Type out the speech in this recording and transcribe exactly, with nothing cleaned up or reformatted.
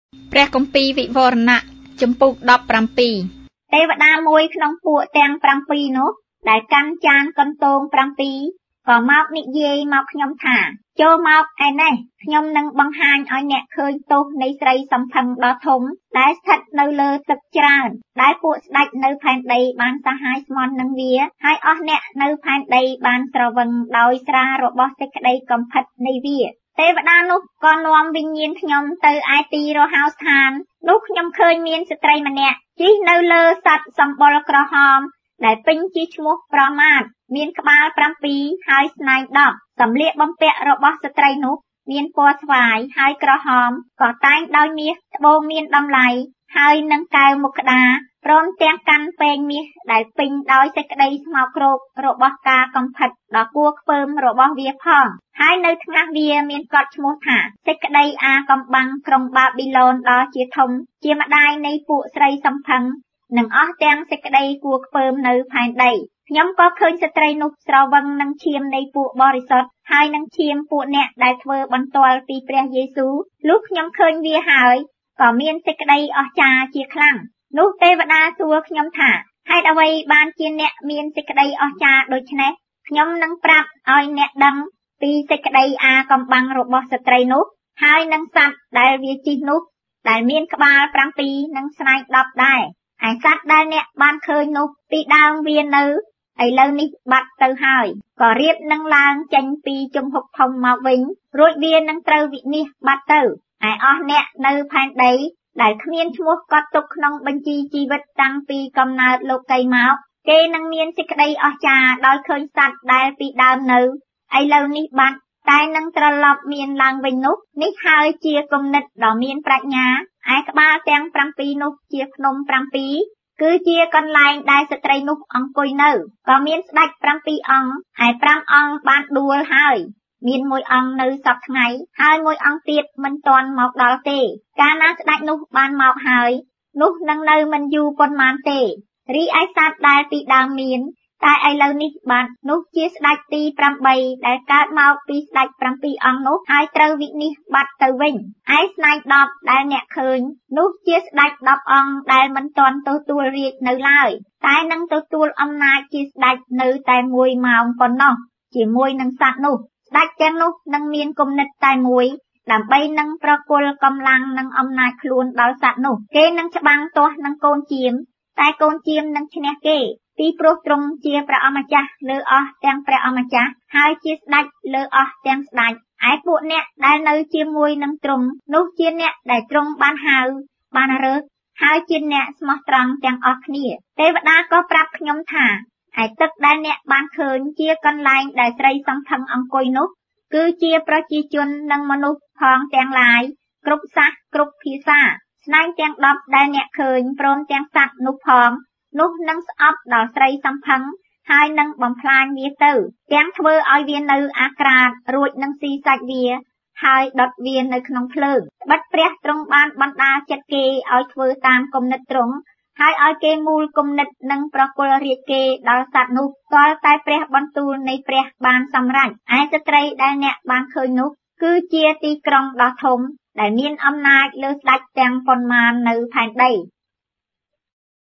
ព្រះគម្ពីរវិវរណៈជំពូកដប់ប្រាំពីរទេវតាមួយក្នុងពួកទាំងប្រាំពីរនោះដែលកាន់ចានកន្ទោងប្រាំពីរក៏មកនិយាយមកខ្ញុំថាចូលមកឯនេះខ្ញុំនឹងបង្ហាញឲ្យអ្នកឃើញទោសនៃស្រីសំផឹងដ៏ធំដែលស្ថិតនៅលើទឹកច្រើនដែលពួកស្ដេចនៅផែនដីបានសាហាយស្មន់នឹងវាហើយអស់អ្នកនៅផែនដីបានស្រវឹងដោយស្រារបស់សេចក្តីកំផិតនៃវាទេវតានោះក៏នាំវិញ្ញាណខ្ញុំទៅឯទីរហោស្ថាននោះខ្ញុំឃើញមានស្ត្រីម្នាក់ជិះនៅលើសត្វសម្បុរក្រហមដែលពេញជាឈ្មោះប្រមាទមានក្បាលប្រាំពីរហើយស្នែងដប់សម្លៀកបំពាក់របស់ស្ត្រីនោះមានពណ៌ស្វាយហើយក្រហមក៏តែងដោយមាសត្បូងមានតម្លៃហើយនឹងកែវមុខក្តារព្រមទាំងកាន់ពែងមាសដែលពេញដោយសេចក្តីស្មោកគ្រោករបស់ការកំផិតដ៏គួរខ្ពើមរបស់វាផងហើយនៅថ្ងាសវាមានកត់ឈ្មោះថាសេចក្តីអាកំបាំងក្រុងបាប៊ីឡូនដ៏ជាធំជាម្ដាយនៃពួកស្រីសំផឹងនិងអស់ទាំងសេចក្តីគួរខ្ពើមនៅផែនដីខ្ញុំក៏ឃើញស្ត្រីនោះស្រវឹងនឹងឈាមនៃពួកបរិសុទ្ធហើយនឹងឈាមពួកអ្នកដែលធ្វើបន្ទាល់ពីព្រះយេស៊ូវលុះខ្ញុំឃើញវាហើយក៏មានសេចក្តីអស្ចារ្យជាខ្លាំងនោះទេវតាសួរខ្ញុំថាហេតុអ្វីបានជាអ្នកមានសេចក្តីអស្ចារ្យដូច្នេះខ្ញុំនឹងប្រាប់ឲ្យអ្នកដឹងពីសេចក្តីអាកំបាំងរបស់ស្ត្រីនោះហើយនឹងសត្វដែលវាជិះនោះដែលមានក្បាលប្រាំពីរនិងស្នែងដប់ដែរឯសត្វដែលអ្នកបានឃើញនោះពីដើមវានៅឥឡូវនេះបាត់ទៅហើយក៏រៀបនឹងឡើងចេញពីជំហុកធំមកវិញរួចវានឹងត្រូវវិនិច្ឆ័យបាត់ទៅឯអស់អ្នកនៅផែនដីដែលគ្មានឈ្មោះកត់ទុកក្នុងបញ្ជីជីវិតតាំងពីកំណើតលោកីមកគេនឹងមានសេចក្តីអស្ចារ្យដោយឃើញសត្វដែលពីដើមនៅឥឡូវនេះបាត់តែនឹងត្រឡប់មានឡើងវិញនោះនេះហើយជាគំនិតដ៏មានប្រាជ្ញាឯក្បាលទាំងប្រាំពីរនោះជាភ្នំប្រាំពីរគឺជាកន្លែងដែលស្ត្រីនោះអង្គុយនៅក៏មានស្ដេចប្រាំពីរអង្គហើយប្រាំអង្គបានដួលហើយមានមួយអង្គនៅសព្វថ្ងៃហើយមួយអង្គទៀតមិនទាន់មកដល់ទេកាលណាស្ដេចនោះបានមកហើយនោះនឹងនៅមិនយូរប៉ុន្មានទេរីឯសត្វដែលពីដើមមានតែឥឡូវនេះបាត់នោះជាស្ដេចទីប្រាំបីដែលកើតមកពីស្ដេចប្រាំពីរអង្គនោះហើយត្រូវវិនិច្ឆ័យបាត់ទៅវិញឯស្នែងដប់ដែលអ្នកឃើញនោះជាស្ដេចដប់អង្គដែលមិនទាន់ទទួលរាជ្យនៅឡើយតែនឹងទទួលអំណាចជាស្ដេចនៅតែមួយម៉ោងប៉ុណ្ណោះជាមួយនឹងសត្វនោះស្ដេចទាំងនោះនឹងមានគំនិតតែមួយដើម្បីនឹងប្រគល់កម្លាំងនិងអំណាចខ្លួនដល់សត្វនោះគេនឹងច្បាំងទាស់នឹងកូនជាមតែកូនជាមនឹងឈ្នះគេពីព្រោះទ្រង់ជាព្រះអម្ចាស់លើអស់ទាំងព្រះអម្ចាស់ហើយជាស្ដេចលើអស់ទាំងស្ដេចឯពួកអ្នកដែលនៅជាមួយនឹងទ្រង់នោះជាអ្នកដែលទ្រង់បានហៅបានរើសហើយជាអ្នកស្មោះត្រង់ទាំងអស់គ្នាទេវតាក៏ប្រាប់ខ្ញុំថាឯទឹកដែលអ្នកបានឃើញជាកន្លែងដែលស្រីសំផឹងអង្គុយនោះគឺជាប្រជាជននិងមនុស្សផងទាំងឡាយគ្រប់សាសគ្រប់ភាសាស្នែងទាំងដប់ដែលអ្នកឃើញព្រមទាំងសត្វនោះផងនោះនឹងស្អប់ដល់ស្រីសំផឹងហើយនឹងបំផ្លាញវាទៅទាំងធ្វើឲ្យវានៅអាក្រាតរួចនឹងស៊ីសាច់វាហើយដុតវានៅក្នុងភ្លើងត្បិតព្រះទ្រង់បានបណ្ដាចិត្តគេឲ្យធ្វើតាមគំនិតទ្រង់ហើយឲ្យគេមូលគំនិតនិងប្រគល់រាជគេដល់សត្វនោះទាល់តែព្រះបន្ទូលនៃព្រះបានសម្រេចឯស្ត្រីដែលអ្នកបានឃើញនោះគឺជាទីក្រុងដ៏ធំដែលមានអំណាចលើស្ដេចទាំងប៉ុន្មាននៅផែនដី